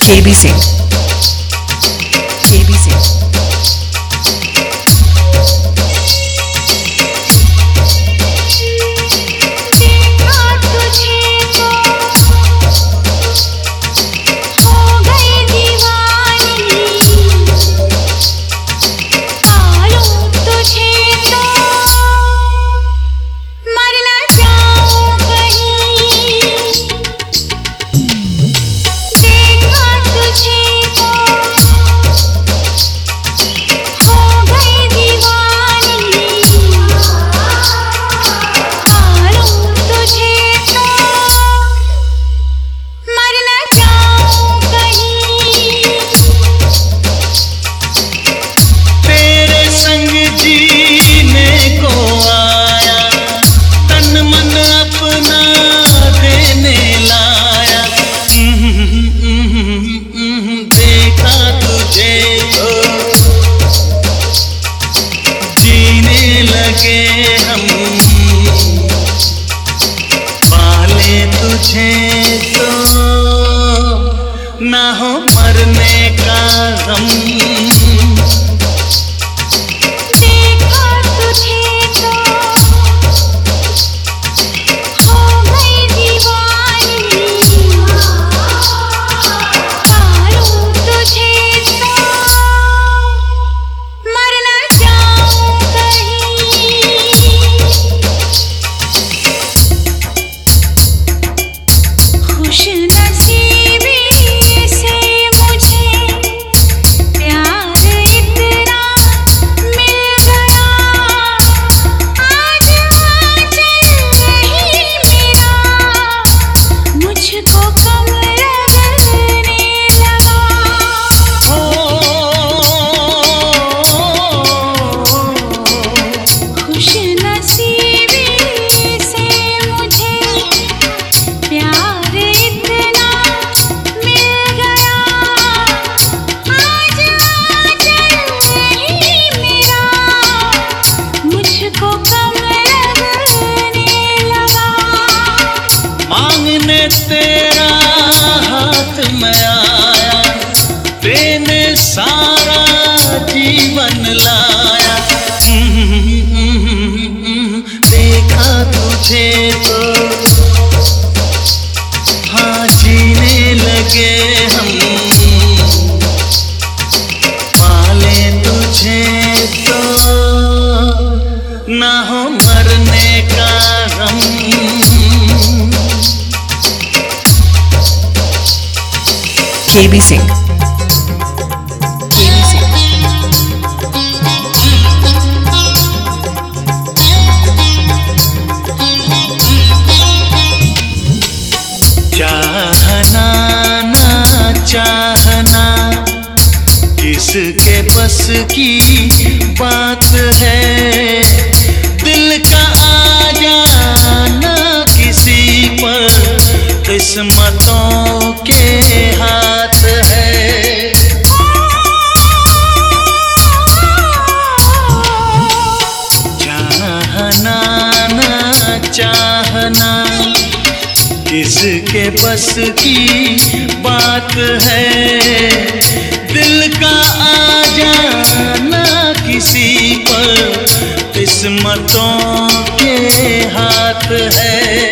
KB Singh, KB Singh. ना हो मरने का गम, देखा तुझे तो हो गई दीवानी, पालूं तुझे तो मर न जाऊं कहीं। खुश नसीबी तेरा हाथ में आया, तेने सारा जीवन लाया। देखा तुझे तो हाँ जीने लगे हम, पाले तुझे तो ना हो मरने का गम। KB Singh, KB Singh. चाहना ना चाहना किसके बस की बात है, दिल का आ जाना किसी पर किस्मतों के हाथ है। चाहना ना चाहना किसके बस की बात है, दिल का आ जाना किसी पर किस्मतों के हाथ है।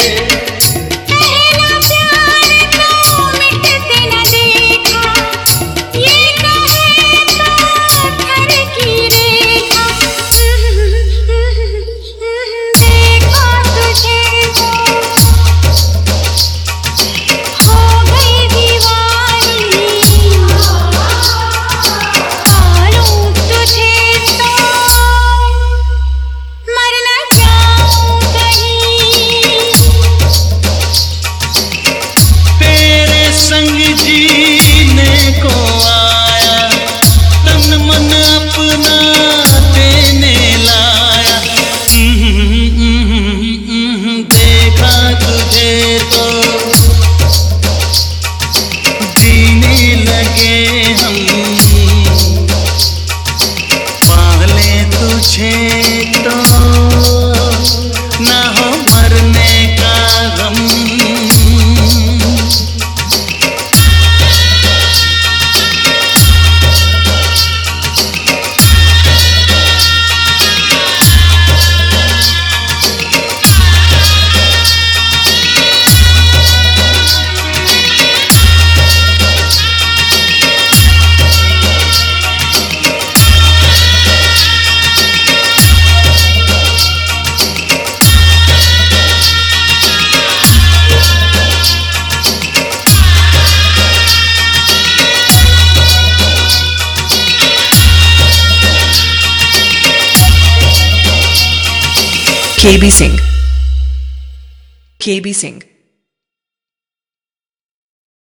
KB Singh. KB Singh.